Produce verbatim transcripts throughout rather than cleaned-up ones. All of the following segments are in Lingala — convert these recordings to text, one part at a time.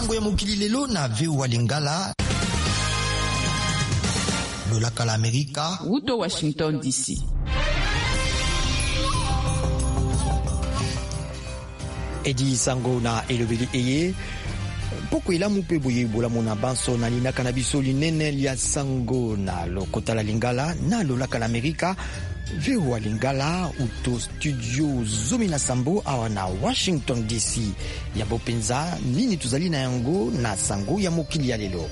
sango ya mokili lelo na V O A Lingala. Lolaka la Amerika. Uto Washington D C. Edi sango na elobeli eye. Poko ila mupe boye bola mona banso na lina kanabiso linene lia sango na lokota la Lingala na lolaka la Amerika. V O A Lingala uto studio Zumi na Sambo awa na Washington D C. Ya bopenza nini tuzali na yango na sango ya mokili ya lelo.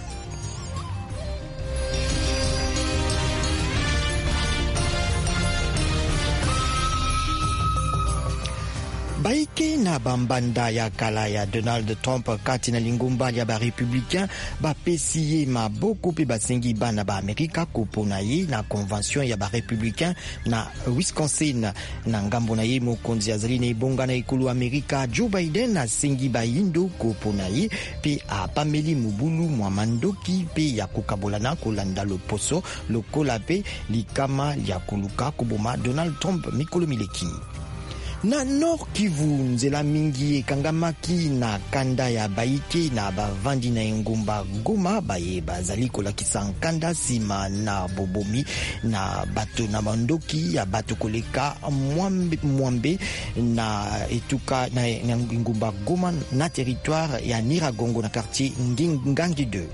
Baike na bambanda ya kala ya Donald Trump kati na lingomba ya ba républicain ba pesiye maboko pe basengi bana ba Amerika kopona ye na convention ya ba républicain na Wisconsin na ngambo na ye mokonzi azali na ibonga na ikulu Amerika Joe Biden na sengi ba yindo kopona ye pe apameli mubulu mwa mandoki pe ya kokabolana kolanda loposo lokola pe likama ya koluka kuboma Donald Trump mikolo mileki. Na Nord Kivu nzela mingi ekangamaki na kanda ya Baike na bavandi na engumba Goma baye bazali kolakisa nkanda sima na bobomi na bato na bandoki ya bato koleka mwambe, mwambe na etuka na engumba Goma na territoire ya Niragongo na quartier Ngangi deux.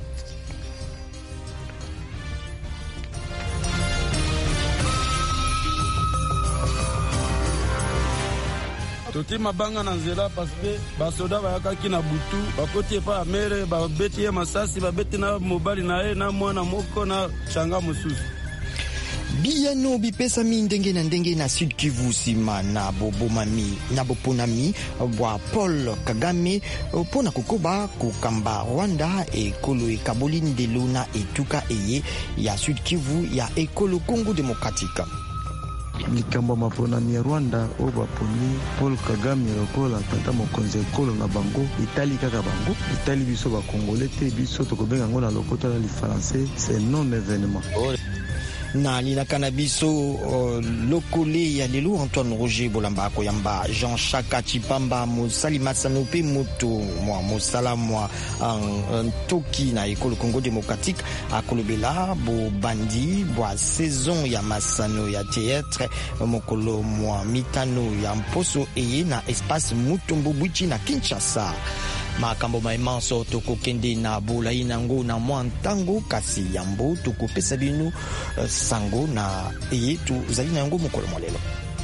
Toti mabanga na nzela paske basoda bayakaki na butu bakoti pa mere babeti ye masasi babeti na mobali na ye na mwana moko na changa mususu. Biyano bipesa mi ndenge na ndenge na Sud Kivu sima na bobomami na boponami bwa Paul Kagame pona kokoba kokamba Rwanda ekolo ekaboli ndelo na etuka eye ya Sud Kivu ya ekolo Congo Démocratique. Likambo maponami ya Rwanda o baponi Paul Kagame lokola tata mokonzi ekolo na bango itali kaka bango itali biso ba Congolais te biso tokobenga ngo na lokota la li français c'est non événement. Na lina kanabiso uh, lokole ya lelo Antoine Roger Bolamba koyamba Jean Chaka Chipamba Mosali Masanope moto mwa mosala mwa uh, toki na ekolo Congo Démocratique akolobela bo bandi bwa saison ya masano ya théâtre mokolo mwa mitano ya mposo eye na espace Mutombo Bwichi na Kinshasa. Makambo maimanso toko kende na bola inango na mwantango kasi yambo toko pesa binu uh, sango na eye tu zali na yango mokolo molelo.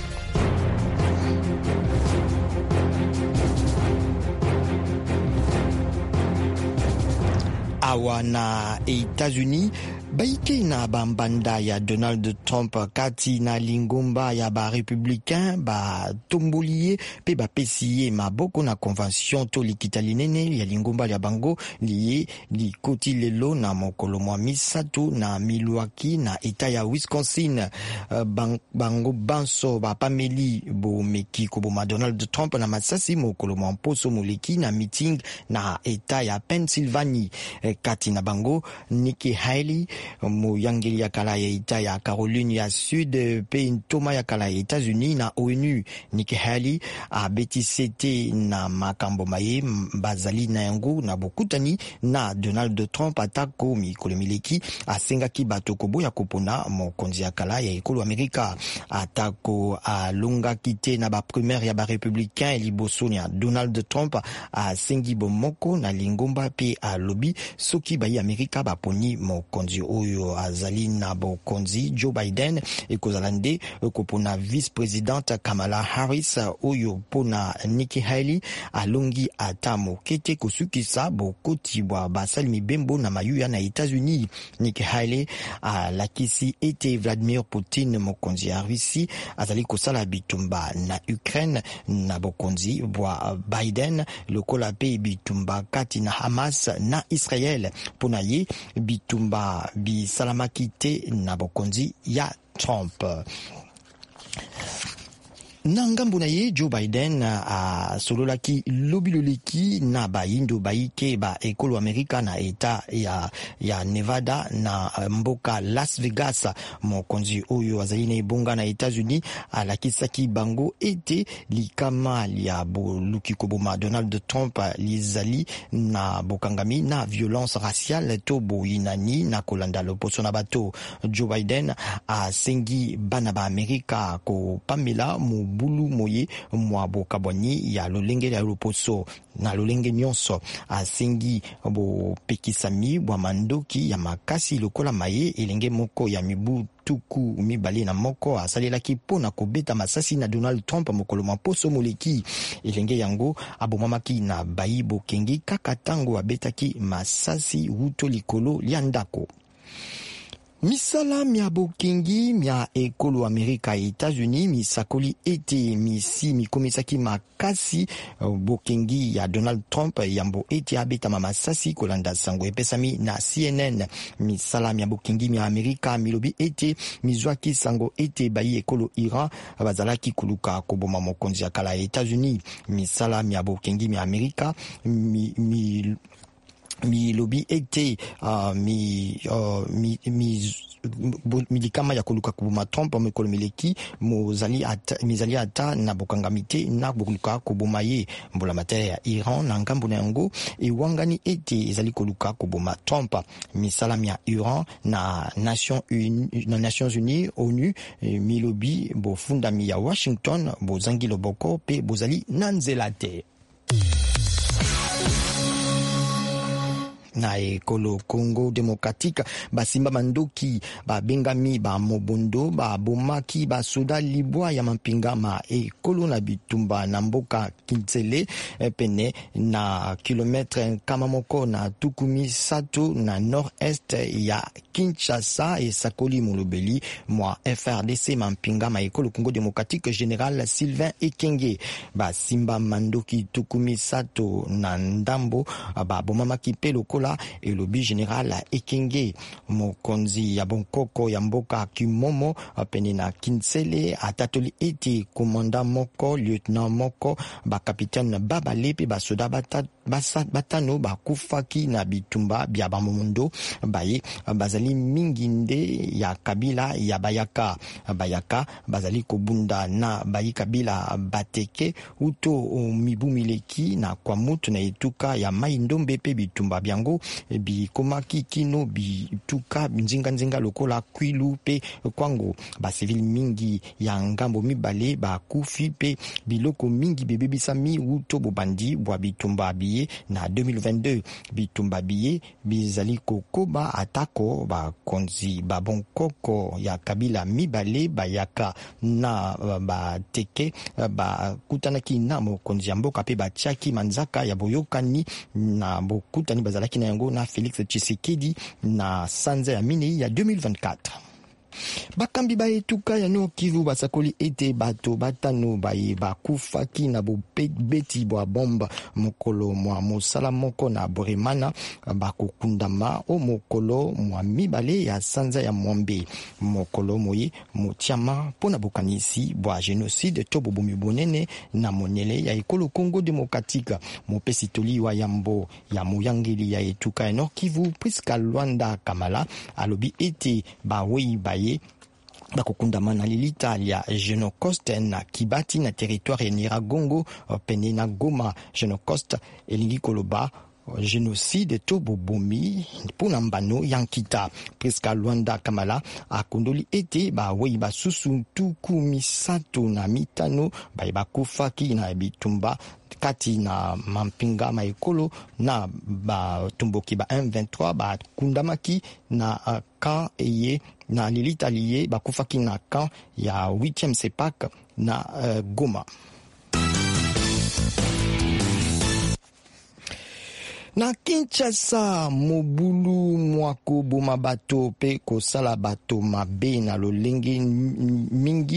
Awa na États-Unis Baike na bambanda ya Donald Trump kati na lingomba ya ba républicain ba tomboliye pe ba pesiye maboko na convention to likita linene ya lingomba ya bango liye likoti lelo na mokolo mwa misato na Milwaukee na eta ya Wisconsin. uh, bang, bango banso ba pameli bo meki koboma Donald Trump na masasi mokolo mwa mposo moleki na meeting na eta ya Pennsylvania. uh, kati na bango Nikki Haley moyangeli ya kala ya ita ya Caroline ya Sud pe ntoma ya kala ya États-Unis na O N U. Nikki Haley a betisete na makambo maye bazali na yango na bokutani na Donald Trump atako mikolo mileki asengaki bato koboya kopona mokonzi ya kala ya ekolo Amerika atako alonga kite na ba primaire ya ba républicain liboso ya Donald Trump asengi bomoko na lingomba pe alobi soki ba Amerika baponi mokonzi oyo azali na bokonzi Joe Biden ekozalande kopona vice-présidente Kamala Harris oyo pona Nikki Haley alongi atamo kete kosukisa bokoti bwa basali mibembo na mayuya na États-Unis. Nikki Haley alakisi ete Vladimir Putin mokonzi ya Russie azali kosala bitumba na Ukraine na bokonzi bwa Biden lokola pe bitumba kati na Hamas na Israel pona ye bitumba bisalamaki te na bokonzi ya Trump. Na ngambo na ye Joe Biden a sololaki lobiloleki na bayindo baike ba ekolo Amerika na eta ya ya Nevada na mboka Las Vegas. Mokonzi oyo azali na ebonga na Etats-Unis alakisaki bango ete likama ya boluki koboma Donald Trump lizali na bokangami na violence raciale to boyinani na kolanda loposo na bato. Joe Biden a sengi bana ba Amerika ko pamela mu bulu moye mwa bokabwani ya lolenge ya loposo na lolenge nyonso. Asengi bo pekisami bwa mandoki ya makasi lokola maye elenge moko ya mibu tuku mibale na moko asalelaki pona kobeta masasi na Donald Trump mokolo maposo moleki. Elenge yango abomamaki na bayibo kengi kaka tango abetaki masasi wuto likolo lia ndako. Misala mia bokengi mia ekolo Amerika Etats-Unis misakoli ete misi mikomisaki makasi bokengi ya Donald Trump yambo ete abeta masasi kolanda sango epesami na C N N. Misala mia bokengi mia Amerika milobi ete mizwaki sango ete bayi ekolo Iran bazalaki kuluka koboma mokonzi ya kala Etats-Unis. Misala mia bokengi mia Amerika mi, mi mi lobi ete uh, mi uh, mi mi milikama ya koluka kubuma Trump mekolo mileki mozali ata mizali ata na bokangamite na bokuluka kubuma ye mbola matere ya Iran na ngambo na yango ewangani ete ezali koluka kubuma Trump. Misala ya Iran na Nation Uni, na Nations Unies ONU milobi bo fundami ya Washington bozangi loboko pe bozali nanzela te. Na ekolo Congo Democratique basimba mandoki ba bengami ba mobondo ba bomaki ba soda libwa ya mampinga ma ekolo na bitumba na mboka Kintsele pene na kilometre kama moko na tukumi sato na nord-est ya Kinshasa e sakoli molobeli mwa F R D C mampinga ma ekolo Congo Democratique Général Sylvain Ekenge. Ba simba mandoki tukumi sato na ndambo ba bomamaki pe lokola elobi Général Ekenge. Mokonzi ya bonkoko ya mboka Kimomo pene na Kintsele atatoli ete komanda moko lieutenant moko ba capitaine babale pe basoda batatu basa batano bakufaki na bitumba bya bamondo baye bazali mingi nde ya kabila ya bayaka bayaka bazali kobunda na bayi kabila bateke uto mibu mileki na kwa mutu na etuka ya maindombe pe bitumba byango bikomaki kino bituka nzinga nzinga lokola kwilu pe kwango ba civil mingi ya ngambo mibale bakufi pe biloko mingi bebebisami uto bobandi bwa bitumba biye na deux mille vingt-deux. Bitumba biye bizali kokoba atako ba konzi ba bonkoko ya kabila mibale bayaka na ba teke ba kutanaki na mokonzi ya mboka pe batiaki manzaka ya boyokani na bokutani bazalaki na yango na Félix Tshisekedi na sanza ya minei ya deux mille vingt-quatre. Bakambi ba etuka ya no Kivu basakoli ete bato batano baye bakufaki na bobeti bwa bomba mokolo mwa mosala moko na Boremana bakokundama o mokolo mwa mibale ya sanza ya Mwambe mokolo moye motiama pona bokanisi bwa genocide to bobomi bonene na monele ya ekolo Congo Democratique. Mopesi toliwa yambo ya moyangeli ya etuka ya no Kivu Priska Luanda Kamala alobi ete bawei baye bakokundama na lilita ya Genocoste na Kibati na territoire ya Nyiragongo pene na Goma. Genocoste elingi koloba genocide to bobomi pona mbano yankita. Priska Luanda Kamala akondoli ete bawei basusu tuku misato na mitano baye bakufaki na bitumba kati na mampinga maekolo na ba tumboki ba M vingt-trois ba kundamaki na uh, kan eye na lilita liye bakufaki na kan ya huitième sepak na uh, Goma. Na Kinshasa mobulu mwako boma bato pe kosala bato mabe na lolenge mingi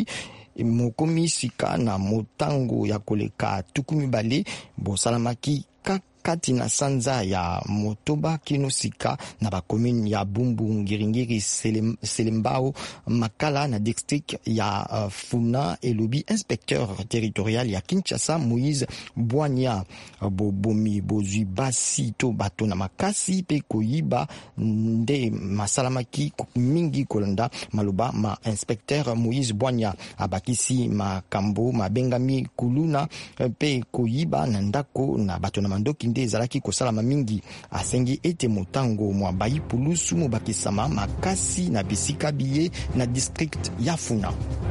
mokomi sika na motango ya koleka tukumi bale bosalamaki kati na sanza ya Motoba Kinosika na ba commune ya Bumbu Ngiringiri Selembao Makala na district ya uh, Funa elobi inspecteur territorial ya Kinshasa Moïse Boigna bobomi bozui basi to bato na makasi pe koyiba nde masalamaki mingi kolanda maloba ma inspecteur Moïse Boigna abakisi makambo mabengami kuluna pe koyiba na ndako na bato na mandoki nde ezalaki kosalama mingi asengi ete motango mwa bayi pulusu mobakisama makasi na bisika biye na district ya Funa.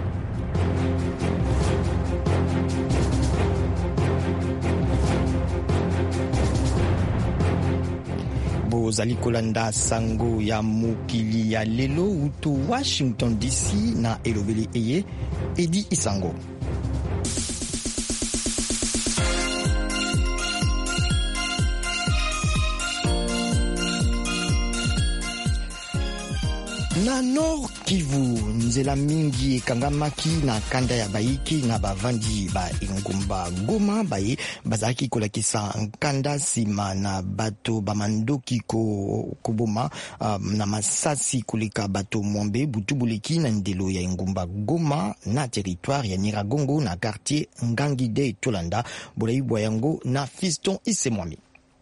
Bozali kolanda sango ya mokili ya lelo uto Washington D C na elobeli eye Edi Isango. Na Nord Kivu, nzela mingi ekangamaki na kanda ya Baiki na bavandi ba Ingumba Goma baye bazaki kolakisa nkanda sima na bato bamandoki ko kuboma um, na masasi kulika bato mwambe butubuliki na ndelo ya Ingumba Goma na territoire ya Nyiragongo na quartier Ngangide Tolanda bolaibwa yango na Fiston Isemwami.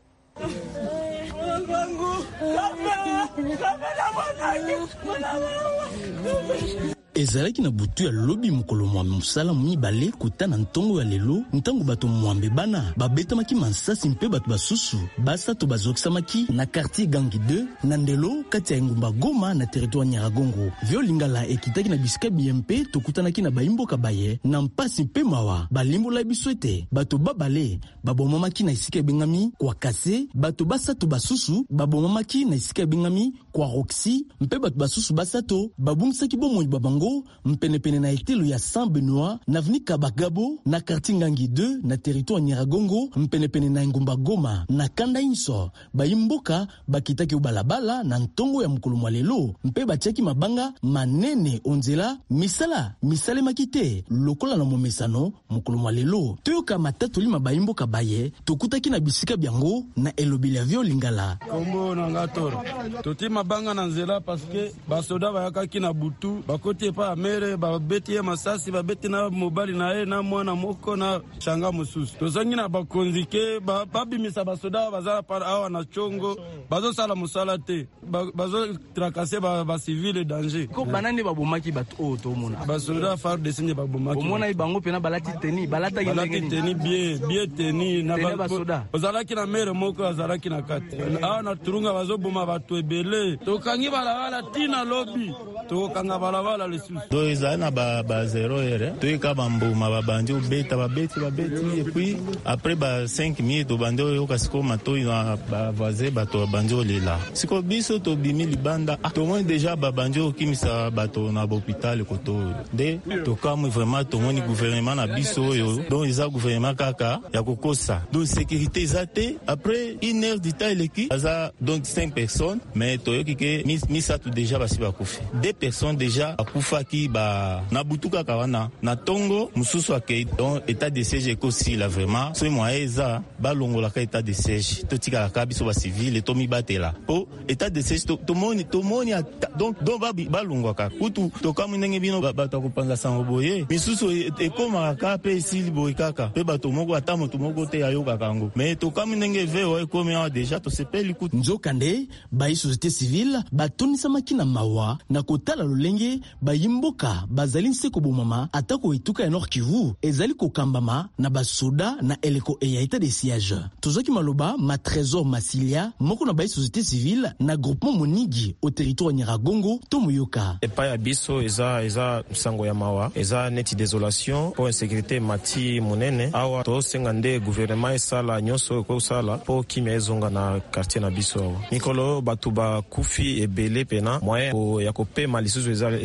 Ezalaki na butu ya lobi mokolo mwa musala mibale kuta na ntongo ya lelo ntango bato mwambe bana babetamaki mansasi mpe bato basusu basato bazokisamaki na quartier Gangi deux na ndelo kati ya Ingumba Goma na territoire Nyiragongo. Vio Lingala ekitaki na bisika B M P tokutanaki na baimboka baye na mpasi mpe mawa balimbola biso ete bato babale babomamaki na isika bengami kwa kase bato basato basusu babomamaki na isika bengami kwa Roxy mpe bato basusu basato babungisaki bomoi babango mpenepene na etelo ya Saint Benoît na avenue Kabagabo na quartier Ngangi deux na territoire Nyiragongo mpenepene na Ingumba Goma na kanda inso baimboka bakitaki ubalabala na ntongo ya mokolo mwa lelo mpe batiaki mabanga manene onzela misala misale makite lokola na momesano mokolo mwa lelo toyoka matatoli mabaimboka baye tokutaki na bisika byango na elobeli ya Vio Lingala kombo na ngatora toti mabanga na nzela parce que basoda bayakaki na butu bakoti pa mere babeti masasi babeti na mobali na ye na mwana moko na changa mususu tozangi na bakonzike babimisa basoda bazala para awa na chongo bazo sala musala te bazo trakase ba civil danger ko banani babomaki bato o to mona basoda far desinye babomaki omona ibango pena balati teni balata balati teni bien bien teni na basoda bazalaki na mere moko azalaki na kati awa na turunga bazo boma bato ebele tokangi balabala tina lobi tokanga balabala do ezali na ba, ba zero ere toyeka bambuma babandi obeta babeti babeti et puis après ba cinq minutes obandi oyoka siko matoi na bavoisin bato babandi olela siko biso tobimi libanda ah, tomoni deja babandi okimisa bato na bahôpital koto nde tokamwi vraiment tomoni gouvernement na biso oyo donc eza gouvernement kaka ya kokosa donc sécurité eza te après une heure du temps eleki aza donc cinq personnes mais toyoki ke misato deja basi bakufi deux personnes deja akufaki ba na butuka kawana na tongo mususu akei donc état de siège ekosi la vraiment so moi eza balongola ka état de siège to tika ka biso ba civil to mi batela po état de siège to moni to moni donc donc ba balongwa ka kutu to kamu ndenge bino ba to kopanga sango boye misusu ekoma ka pe sili boy kaka pe bato moko atamo to moko te ayoka kango mais to kamu ndenge veo ekoma déjà to sepeli kutu nzokande ba société civile batonisa makina mawa na kotala lolenge bayimboka bazali nseko bomama atako etuka ya Nord Kivu ezali kokambama na basoda na eleko e ya état de siège tozoki maloba ma trésor Masilia moko na ba société civile na groupement Monigi au territoire Nyiragongo to Moyoka epa ya biso eza eza sango ya mawa eza neti désolation pour insécurité mati monene awa to sengande gouvernement esala nyoso ko sala po kimia ezonga na quartier na biso mikolo batuba kufi ebele pena moyen ya kopema lisusu eza eza te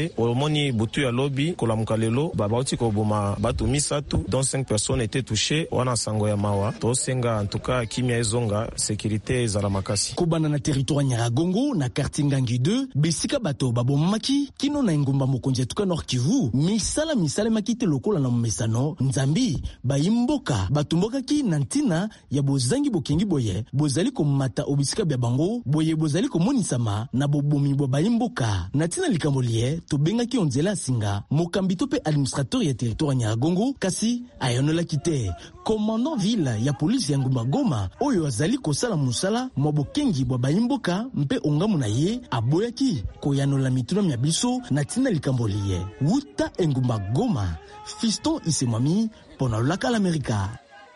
te omoni butu ya lobi kolamuka lelo babauti koboma bato misatu dont cinq personnes étaient touchées wana sango ya mawa tosenga en tout cas kimia ezonga sécurité ezala makasi kobanda na territoire Nyiragongo na quartier Ngangi deux besika bato babomaki kino na engumba mokonzi tuka Nord Kivu misala misala makite lokola na mesano nzambi bayimboka batumboka ki na ntina ya bozangi bokengi boye bozali komata obisika bya bango boye bozali komonisama na bobomi bo bayimboka na ntina likambo lie tobengaki onzela singa mokambito pe administrateur ya territoire Nyiragongo kasi ayonola kite commandant ville ya police ya ngumba Goma oyo azali kosala musala mwa bokengi bo bayimboka mpe ongamu na ye aboyaki koyanola mituna mya biso na ntina likambo lie wuta engumba Goma Fiston Isemami pona laka l'Amerika.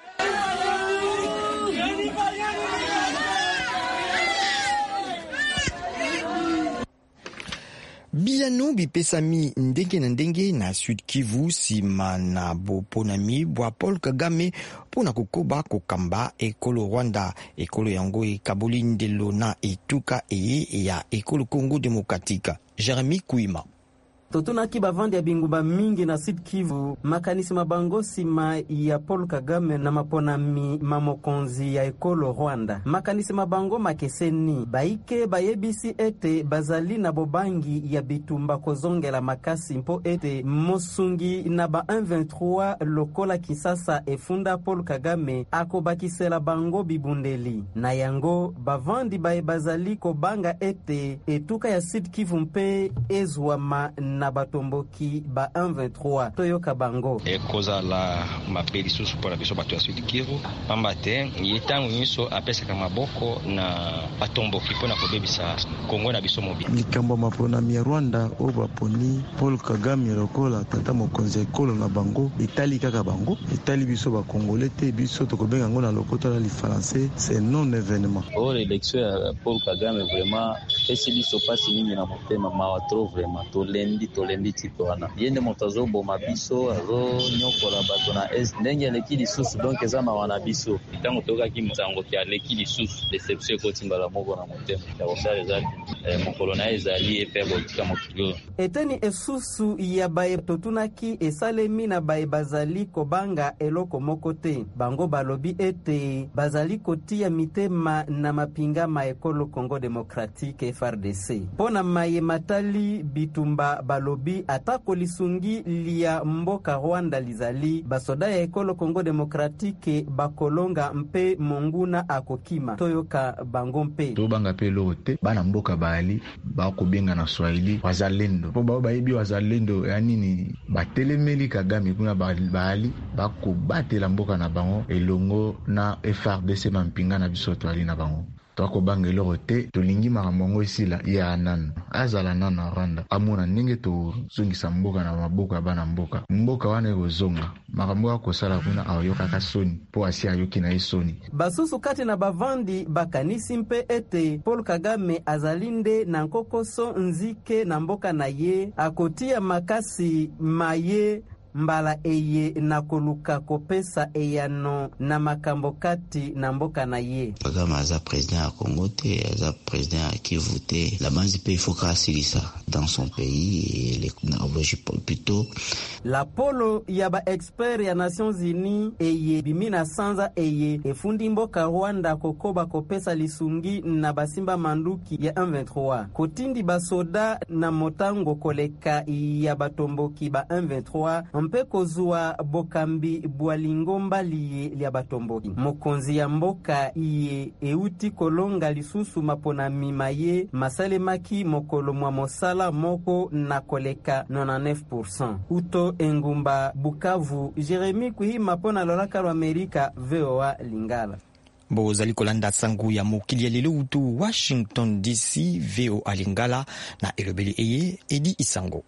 Biano bipesami ndenge na ndenge na Sud Kivu sima na boponami bwa Paul Kagame pona kokoba kokamba ekolo Rwanda ekolo yango ekaboli ndelo na etuka eye ya ekolo Congo Démocratique. Jeremy Kuima. Totunaki bavandi ya bingumba mingi na Sud Kivu makanisi mabango sima ya Paul Kagame na maponami mamokonzi ya ekolo Rwanda. Makanisi mabango makeseni baike bayebisi ete bazali na bobangi ya bitumba kozongela makasi mpo ete mosungi na ba un vingt-trois lokola Kisasa efunda Paul Kagame akobakisela bango bibundeli. Na yango bavandi baye bazali kobanga ete etuka ya Sud Kivu mpe ezwama na batomboki ba un vingt-trois toyoka bango ekoza la mapeli susu pona biso bato ya Sud Kivu pamba te yetango nyinso apesaka maboko na batomboki pona kobebisa Kongo na biso mobi likambo maponami ya Rwanda o baponi Paul Kagame lokola tata mokonzi ekolo na bango etali kaka bango etali biso ba Congolais te biso tokobenga ngo na lokoto la li français c'est non événement o l'élection ya Paul Kagame vraiment esi biso pasi mingi na motema mawa trop vraiment to lendi tolendi tipo wana yende moto azoboma biso azonyokola bato na est ndenge aleki lisusu donc eza mawa na biso ntango tokaki msango ti aleki lisusu deception ekotimbala moko na motema ya kosala ezali mokolo na ezali epe botika mokilo eteni esusu ya baye totunaki esalemi na baye bazali kobanga eloko moko te bango balobi ete bazali kotia mitema na mapinga ma ekolo Congo Démocratique F R D C pona maye matali bitumba balobi atako lisungi lia mboka Rwanda lizali basoda ya ekolo Congo Démocratique bakolonga mpe monguna akokima toyoka bango mpe tobanga pe lote bana mboka bali bakobenga na Swahili wazalendo po ba bayibi wazalendo ya nini batelemeli Kagame kuna bali bakobatela mboka na bango elongo na F R D C mampinga na biso twali na bango toko bangelo rote tolingi maramongo isila ya nan azala nan na Rwanda amuna ndenge to zongisa mboka na maboka bana mboka mboka wana ezonga makambo ko sala kuna ayoka ka soni po asi ayoki na isoni basusu kati na bavandi bakanisi mpe ete Paul Kagame azalinde na nkokoso nzike na mboka na ye akotia makasi maye mbala eye na koluka kopesa eyano na makambo kati na mboka na ye Kagame aza président ya Congo te aza président ya Kivu te la banzi pe ifoka asilisa dans son pays et les norvégiens plutôt la polo ya ba expert ya Nations Unies eye bimina sanza eye efundi mboka Rwanda kokoba kopesa lisungi na basimba manduki ya un vingt-trois kotindi basoda na motango koleka ya batomboki ba un vingt-trois mpe kozua bokambi bwalingomba liye lia batomboki mokonzi ya mboka iye euti kolonga lisusu mapona mimaye masalemaki mokolo mwa mosala moko na koleka quatre-vingt-dix pour cent uto engumba Bukavu Jeremy Kuhima pona lolaka lwa Amerika V O A Lingala bozali kolanda sangu ya mokili ya lelo utu Washington D C V O A Lingala na elobeli eye Edi Isango.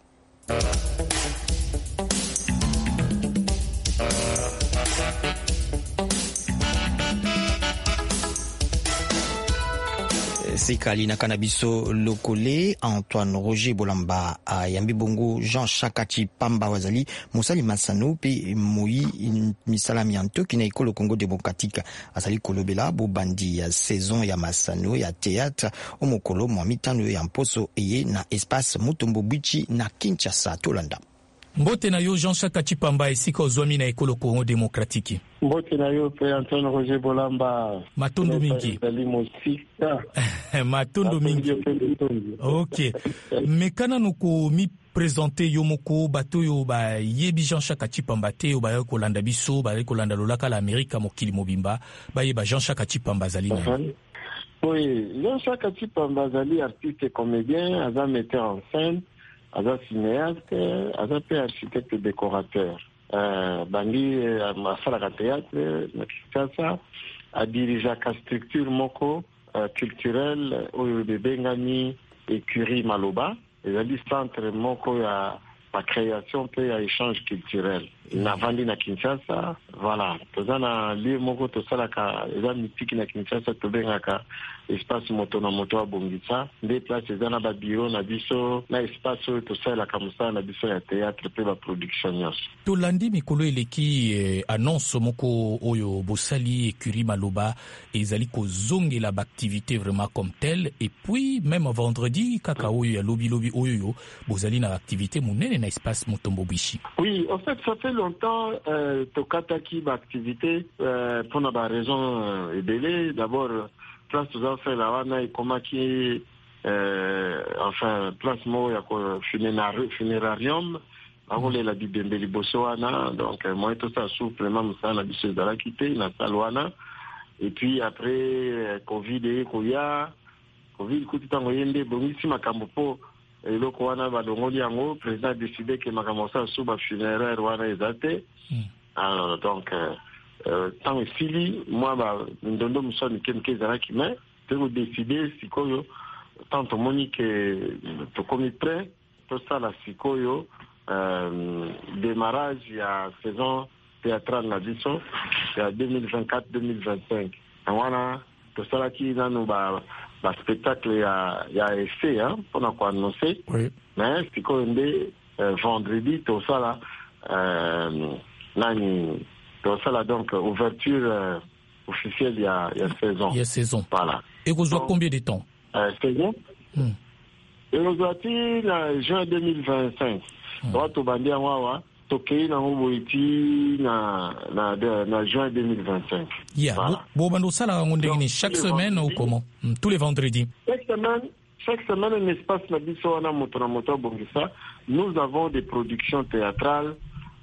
sekali na kanabiso lokole Antoine Roger Bolamba ayambi bongo Jean Chakachi Pamba wazali musali masano pe moi misala mianto kina ikolo Congo démocratique asali kolobela bo bandi ya saison ya masano ya théâtre omokolo mwa mitano ya mposo eye na espace Mutombo Bichi na Kinshasa Tolanda. Mbote na yo Jean Chakachi Pamba esika ozwami na ekolo Congo démocratique. Mbote na yo pe Antoine Roger Bolamba. Matondo mingi. Matondo mingi. Ok. Mekana nuko mi présenter yo moko bato yo ba yebi Jean Chakachi Pamba te yo ba ko landa biso ba ko landa lolaka la Amerika mokili mobimba ba yeba Jean Chakachi Pamba zali. Oui, Jean Chakachi Pamba zali artiste comédien, aza metteur en scène. Aza cinéaste, aza pe architecte décorateur. Euh, Bangi asalaka théâtre na Kinshasa, a dirigé la structure moko euh, culturelle oyo bebengami Écurie Maloba, ezali centre moko ya la création pe ya échange culturel. Na vandi na Kinshasa, voilà. Tozana lieu moko tosalaka eza mythique na Kinshasa tobengaka espace moto na moto wa Bongisa, nde place ezana ba bureau na biso na espace oyo tosalaka musala na biso ya théâtre pe ba production nyonso. Tolandi mikolo eleki eh, annonce moko oyo bosali Écurie Maloba ezali kozongela ba activité vraiment comme telle et puis même vendredi kaka oyo ya lobi lobi oyo bozali na activité munene na espace Mutombo Bichi. Oui, en fait ça fait longtemps euh, tokataki ba activité euh, pour na ba raison euh, ebele. D'abord place tout ça fait la wana et comment qui euh, enfin place mo ya ko funérarium avole la bibembe liboso wana donc moi tout ça supplément ça na biso dans la quitter na salwana et puis après euh, covid et koya covid kuti tango yende bongisi makambo po eloko wana balongoli yango président a décidé que makambo ça sous ba funéraire wana ezate alors donc euh, Euh, tant que Sili, moi, bah, ndondo musoni kenke zaraki mais, te vous décider si koyo, tant que Monique, to komi prêt, tout ça la sikoyo, euh, démarrage il y a saison théâtrale na biso, il y a deux mille vingt-quatre deux mille vingt-cinq. Et voilà, tout ça là qui dans nos bah, bah spectacle il y a il y a essai hein, pour nous annoncer. Oui. Mais sikoyo ndé euh, vendredi tout ça là, euh, nani donc ça là donc ouverture euh, officielle il y a il y a saison. Il y a saison. Voilà. Et vous jouez combien de temps? Euh, saison. Hmm. Et vous jouez en juin deux mille vingt-cinq. Donc to bandi wawa to kei na ngoiti na na na juin deux mille vingt-cinq. Yeah. Voilà. Bon bando sala ngondengini chaque semaine ou comment? Hmm. Tous les vendredis. Chaque semaine chaque semaine un espace na biso na moto na moto Bongisa. Nous avons des productions théâtrales.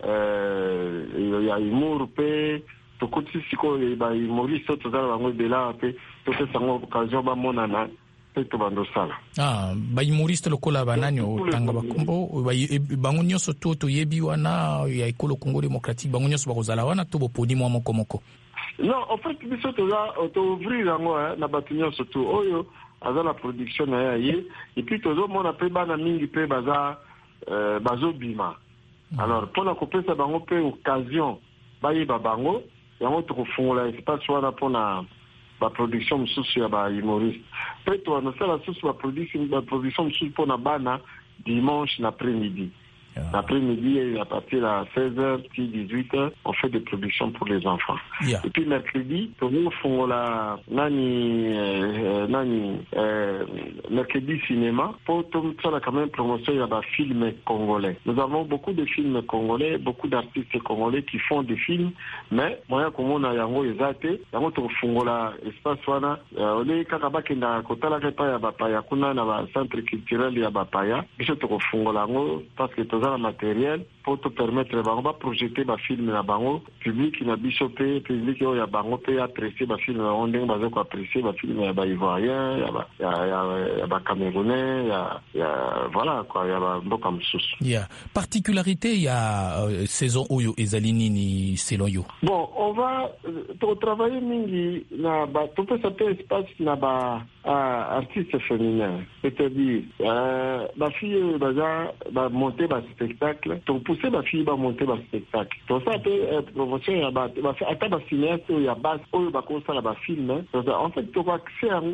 Euh, il y a humour pe to kuti siko ba humoriste to zala bango de la pe to se sango occasion ba monana pe to bando sala ah ba humoriste lokola banani o tanga bakombo ba bango nyoso to to yebi wana ya ekolo Congo démocratique bango nyoso ba kozala wana to boponi mwa moko moko. Non, en fait biso to za to ouvrir yango na batu nyoso to oyo azala production na ya ye et puis to zo mona pe bana mingi pe baza euh, bazo bima. Alors, pour la couper, ça va une occasion. Baye babango, yango to kofungola espace wana pour la production mususu ya ba humoriste. Peut-être on a fait la source la production la production mususu pour na bana dimanche l'après-midi. Yeah. L'après-midi à partir de seize heures puis dix-huit heures, on fait des productions pour les enfants. Yeah. Et puis mercredi, on fungola nani euh, nani euh, mercredi cinéma pour tout ça quand même promotion ya ba films congolais. Nous avons beaucoup de films congolais, beaucoup d'artistes congolais qui font des films, mais moyen comme on a yango ezate, yango to fungola espace wana ole kaka bakenda kotala kepa ya bapaya kuna na ba centre culturel ya bapaya, biso to fungola ngo parce que dans le matériel pour te permettre de projeter des films na bango public na bichopé public yo ya bango pe apprécier des films on ndenge bazo ko apprécier des films ya ba ivoirien ya ba ya ya ba camerounais ya ya voilà quoi ya ba mboka msusu. Yeah. Particularité ya uh, saison oyo ezali nini selon yo? Bon, on va euh, travailler mingi na ba to peut s'appeler espace na ba uh, artistes féminins. C'est-à-dire euh, ba fille baza ba monter ba spectacle, donc pousser ma fille à monter ma spectacle. Donc ça peut être promotion ya ba ba ata ba cinéaste ya base oyo ba kosa la ba film. Donc en fait to va créer un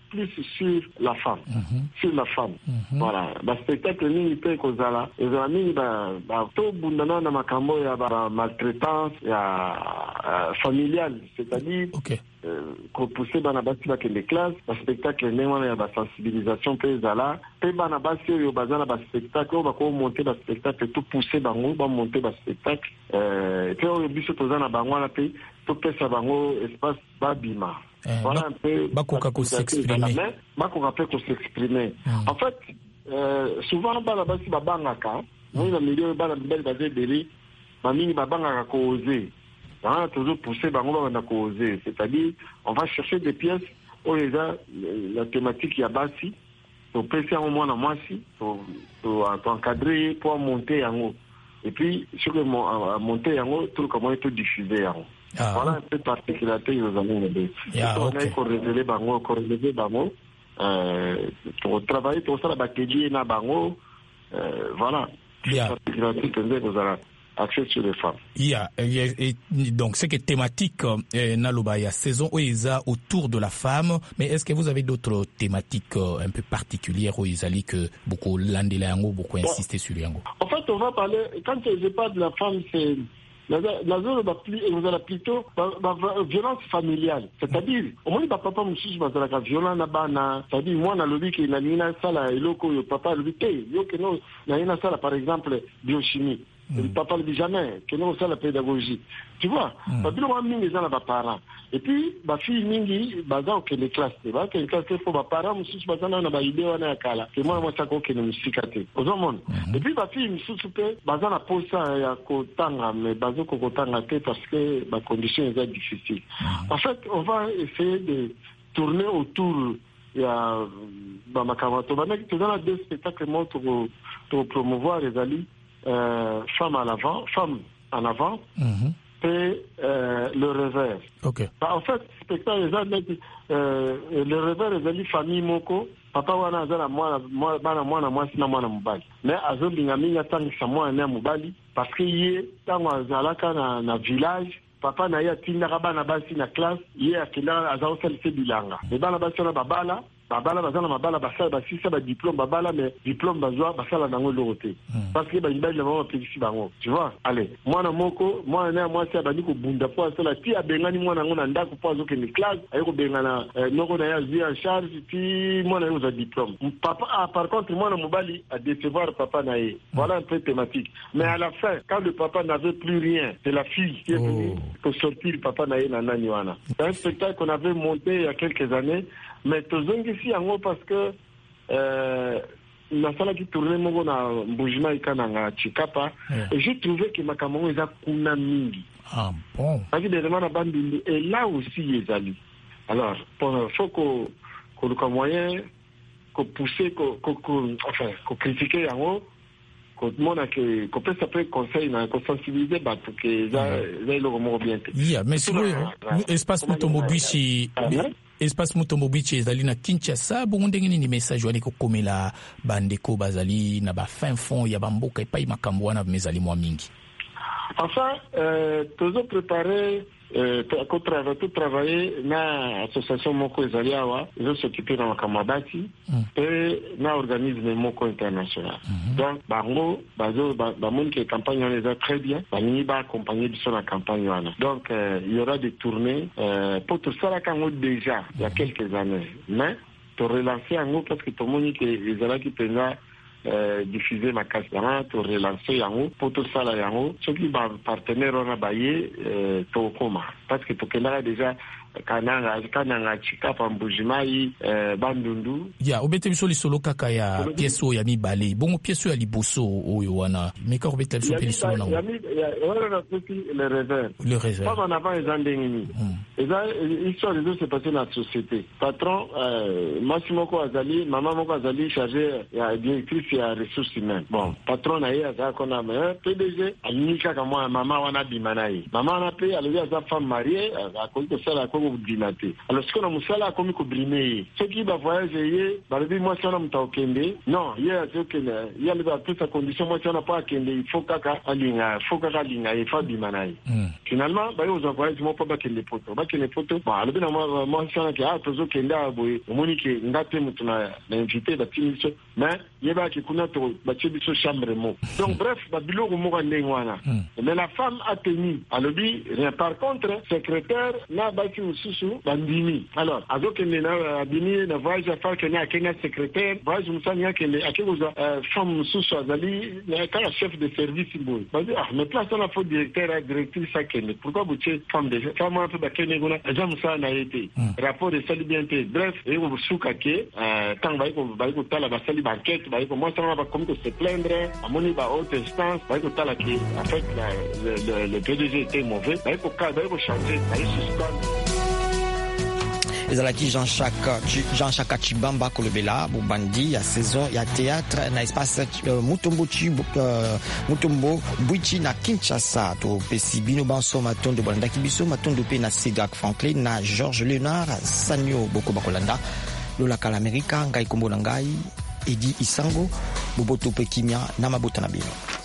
plus sur la femme. Mm-hmm. Sur la femme. Mm-hmm. Voilà. Ba spectacle nini pe kozala. Ezala nini ba ba to bundana na makambo ya ba maltraitance ya familiale, c'est-à-dire okay. Euh, qu'on poussait bana basi bakende classe ba spectacle ne wana ya ba sensibilisation pe ezala pe bana basi yo bazana ba spectacle ba ko monter ba spectacle tout pousser bango ba monter ba spectacle euh pe o biso tozana bango na pe to pesa bango espace ba bima eh, voilà un peu bakoka ko s'exprimer bakoka pe ko s'exprimer en fait euh, souvent bana basi ba bangaka oui na milieu bana belle bazé délai ba mingi ba bangaka ko oser. On a toujours poussé, c'est-à-dire on va chercher des pièces où il y a la thématique Yabasi, pour presser au moins à moi si, pour encadrer, pour monter en haut. Et puis, sur le monter en haut, tout comment est tout diffusé en haut. Ah, voilà un peu de particularité aux amis. On a corrélé Bango, corrélé Bango, pour travailler, pour ça, la bactérie, na Bango, voilà. Particularité que vous avez. Accès sur les femmes. Yeah, yeah, et donc c'est que thématique euh, naloba ya saison où ils a autour de la femme, mais est-ce que vous avez d'autres thématiques euh, un peu particulières où ils allaient que beaucoup l'andela yango beaucoup insister sur yango? En fait, on va parler quand je parle de la femme, c'est la la zone va plus vous allez plutôt la violence familiale, c'est-à-dire au moins papa monsieur va la violence na bana, c'est-à-dire moi na lobi que na nina sala eloko yo papa lobi te yo que non na nina sala par exemple biochimie. Mm. Le papa ne dit jamais que nous ça la pédagogie. Tu vois, parce que moi mingi ça la parents. Et puis ma fille mingi baza que les classes, bah que les classes faut ba parents mususu baza na ba idée wana kala. Que moi moi ça ko que ne musikate. Ozomon. Et puis ma fille mususu pe baza na posa ya ko tanga mais baza ko ko tanga te parce que ma condition est difficile. En fait, on va essayer de tourner autour il y a bah ma camato bah tu as deux spectacles moi pour pour promouvoir les alis. Euh, femme à l'avant, femme en avant, mm-hmm. et euh, le revers. Okay. Bah, en fait, spectacle, euh, le revers est une famille moko. Papa wana azala mwana bana mwana mwasi na mwana mubali. Mais azobinga minga tangisa mwana mubali parce que yé tango azalaka na na village. Papa na ya tinda bana basi na classe, yé akila azawosala se bilanga. Mais bana basi na babala. Babala bazana mabala basala basisa ba diplôme babala mais diplôme bazwa basala nango loroté parce que ba ibali ba pekisi bango tu vois allez mwana moko mwana na mwasi abandi ko bunda po asala ti abengani mwana ngo na ndako po azoke ni classe ayiko bengana noko na ya zi en charge ti mwana yo za diplôme papa ah, par contre mwana mobali a décevoir papa na ye voilà un peu thématique mais à la fin quand le papa n'avait plus rien c'est la fille qui est venue oh. pour sortir le papa na ye na nani wana c'est un spectacle qu'on avait monté il y a quelques années. Mais tozongi si yango parce que euh na sala qui tournait mongo na mbujima ikana nga chikapa yeah. Et j'ai trouvé que makamongo eza kuna mingi. Ah bon. Avec des demandes à bandindi et là aussi les amis. Alors pour faut que que le moyen que pousser que que enfin que critiquer yango que monde que que peut s'appeler conseil na que sensibiliser ba pour que ça ça le remonte bien. Yeah, mais c'est espace mutombobishi espace mutombobichi ezali na Kinshasa bongo ndenge nini message wali ko komela bandeko bazali na ba fin fond ya bamboka epai makambo wana mezali mwa mingi. Enfin euh toujours préparer euh tout travailler tout travailler na association moko ezali awa ils s'occuper na makamabati mm. Et na organisme moko international. Mm-hmm. Donc bango bazo ba monde que campagne on les a très bien bani ba accompagner sur la campagne wana. Donc euh, il y aura des tournées euh, pour tout ça là quand déjà il y a quelques années mais pour relancer en gros parce que tout le monde que les ala qui pendant Euh, diffuser ma casse d'argent pour relancer yango pour tout ça là yango ceux qui va partenaire on a baillé euh, to koma parce que pour que là déjà kananga kananga chika pambujimai euh, bandundu ya obete biso lisolo kaka ya pièce ya mibale bongo pièce ya liboso oyo wana mais ka obete biso lisolo na ya ya on a petit le revers le revers pas en avant les andengini et ça histoire des autres c'est passé dans la société patron euh, Massimo ko azali maman moko azali chargé ya directrice ya ressources humaines bon patron na yeye azaka na mais P D G alinika kama maman wana bimanayi maman na pe aliya za femme mariée à cause de ça la ko dinate. Alors ce qu'on a musala comme ko brimer. Ce qui va voyager, ba lebi moi si on a mtaokende. Non, hier c'est que il y a les toutes ces conditions moi si on n'a pas kende, il faut kaka alinga, faut kaka alinga, il faut bimanai. Finalement, ba yo voyage mo pas ba kende poto. Ba kende poto, ba lebi na moi moi si on a ka tozo kende aboy, monique ngate mutuna na invité ba timiso, mais yeba ki kuna to ba timiso chambre mo. Donc bref, ba biloko mo ka ndengwana. Mais la femme a tenu à lebi, par contre, secrétaire n'a pas pu sous bandini. Alors, azo kende na bini na voyage faire que na kena secrétaire, voyage musanya kende akebuza femme sous azali na kala chef de service boy. Ba dit ah mais place on a faut directeur et directrice ça kende. Pourquoi vous êtes femme de femme un peu ba kene gona jam ça na été. Rapport de salubrité. Bref, et vous souka ke tant ba ko ba ko tala ba sali banquette, ba ko moi ça va comme que se plaindre, à moni ba haute instance, ba ko tala ke en fait le le P D G était mauvais. Ba ko ka ba ko changer, ba suspendre. ezalaki Jean-Jacques Jean-Jacques Chibamba kolobela bobandi ya saison ya théâtre na espace uh, Mutombo Chibu uh, Mutombo Bwichi na Kinshasa to pesi bino banso matondo bolandaki biso matondo pe na Cédric Franklin na Georges Léonard Sanyo boko bakolanda lola kala Amerika ngai kombo na ngai Edi Isango boboto pe kimia na mabota na bino.